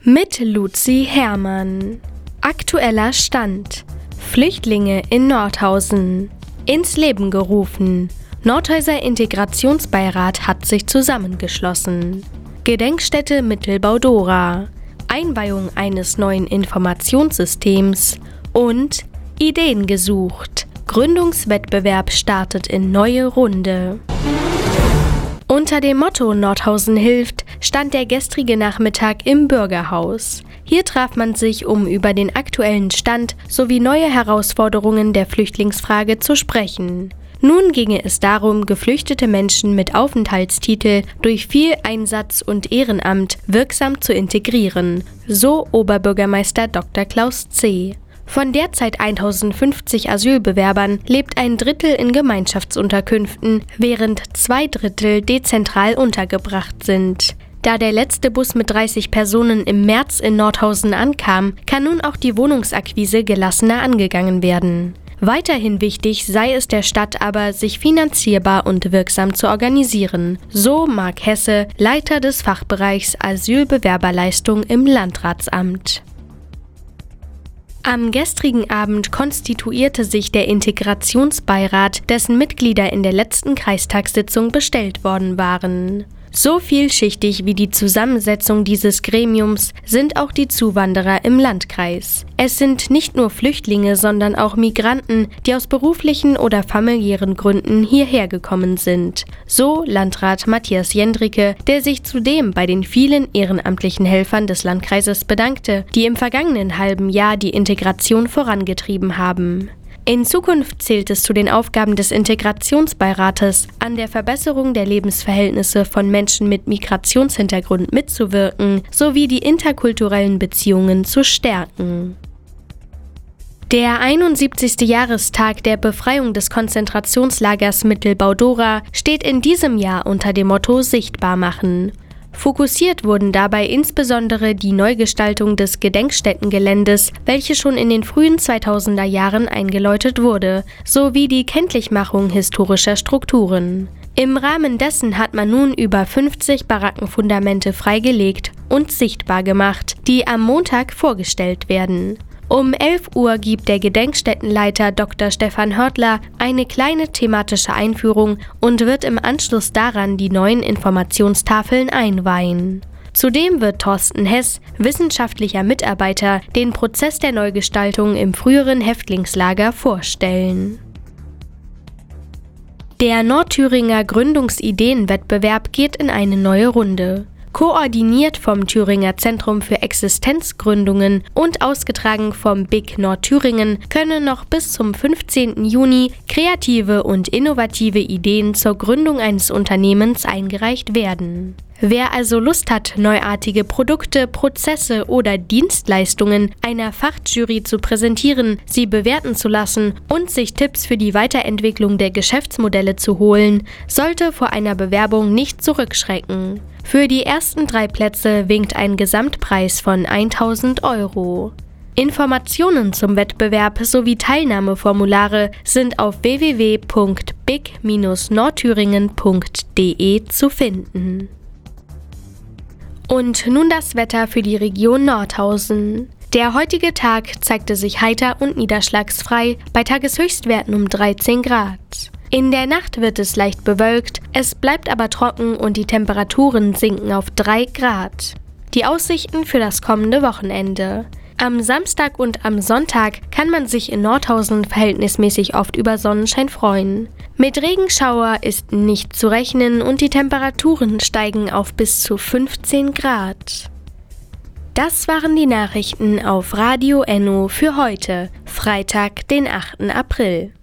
Mit Luzi Herrmann. Aktueller Stand. Flüchtlinge in Nordhausen. Ins Leben gerufen. Nordhäuser Integrationsbeirat hat sich zusammengeschlossen. Gedenkstätte Mittelbau-Dora. Einweihung eines neuen Informationssystems. Und Ideen gesucht. Gründungswettbewerb startet in neue Runde. Unter dem Motto Nordhausen hilft stand der gestrige Nachmittag im Bürgerhaus. Hier traf man sich, um über den aktuellen Stand sowie neue Herausforderungen der Flüchtlingsfrage zu sprechen. Nun ginge es darum, geflüchtete Menschen mit Aufenthaltstitel durch viel Einsatz und Ehrenamt wirksam zu integrieren, so Oberbürgermeister Dr. Klaus C. Von derzeit 1050 Asylbewerbern lebt ein Drittel in Gemeinschaftsunterkünften, während 2/3 dezentral untergebracht sind. Da der letzte Bus mit 30 Personen im März in Nordhausen ankam, kann nun auch die Wohnungsakquise gelassener angegangen werden. Weiterhin wichtig sei es der Stadt aber, sich finanzierbar und wirksam zu organisieren, so Marc Hesse, Leiter des Fachbereichs Asylbewerberleistung im Landratsamt. Am gestrigen Abend konstituierte sich der Integrationsbeirat, dessen Mitglieder in der letzten Kreistagssitzung bestellt worden waren. So vielschichtig wie die Zusammensetzung dieses Gremiums sind auch die Zuwanderer im Landkreis. Es sind nicht nur Flüchtlinge, sondern auch Migranten, die aus beruflichen oder familiären Gründen hierher gekommen sind. So Landrat Matthias Jendricke, der sich zudem bei den vielen ehrenamtlichen Helfern des Landkreises bedankte, die im vergangenen halben Jahr die Integration vorangetrieben haben. In Zukunft zählt es zu den Aufgaben des Integrationsbeirates, an der Verbesserung der Lebensverhältnisse von Menschen mit Migrationshintergrund mitzuwirken, sowie die interkulturellen Beziehungen zu stärken. Der 71. Jahrestag der Befreiung des Konzentrationslagers Mittelbau-Dora steht in diesem Jahr unter dem Motto Sichtbar machen. Fokussiert wurden dabei insbesondere die Neugestaltung des Gedenkstättengeländes, welche schon in den frühen 2000er Jahren eingeläutet wurde, sowie die Kenntlichmachung historischer Strukturen. Im Rahmen dessen hat man nun über 50 Barackenfundamente freigelegt und sichtbar gemacht, die am Montag vorgestellt werden. Um 11 Uhr gibt der Gedenkstättenleiter Dr. Stefan Hörtler eine kleine thematische Einführung und wird im Anschluss daran die neuen Informationstafeln einweihen. Zudem wird Thorsten Hess, wissenschaftlicher Mitarbeiter, den Prozess der Neugestaltung im früheren Häftlingslager vorstellen. Der Nordthüringer Gründungsideenwettbewerb geht in eine neue Runde. Koordiniert vom Thüringer Zentrum für Existenzgründungen und ausgetragen vom BIC Nordthüringen können noch bis zum 15. Juni kreative und innovative Ideen zur Gründung eines Unternehmens eingereicht werden. Wer also Lust hat, neuartige Produkte, Prozesse oder Dienstleistungen einer Fachjury zu präsentieren, sie bewerten zu lassen und sich Tipps für die Weiterentwicklung der Geschäftsmodelle zu holen, sollte vor einer Bewerbung nicht zurückschrecken. Für die ersten 3 Plätze winkt ein Gesamtpreis von 1.000 €. Informationen zum Wettbewerb sowie Teilnahmeformulare sind auf www.bic-nordthüringen.de zu finden. Und nun das Wetter für die Region Nordhausen. Der heutige Tag zeigte sich heiter und niederschlagsfrei bei Tageshöchstwerten um 13 Grad. In der Nacht wird es leicht bewölkt, es bleibt aber trocken und die Temperaturen sinken auf 3 Grad. Die Aussichten für das kommende Wochenende. Am Samstag und am Sonntag kann man sich in Nordhausen verhältnismäßig oft über Sonnenschein freuen. Mit Regenschauer ist nicht zu rechnen und die Temperaturen steigen auf bis zu 15 Grad. Das waren die Nachrichten auf Radio Enno für heute, Freitag, den 8. April.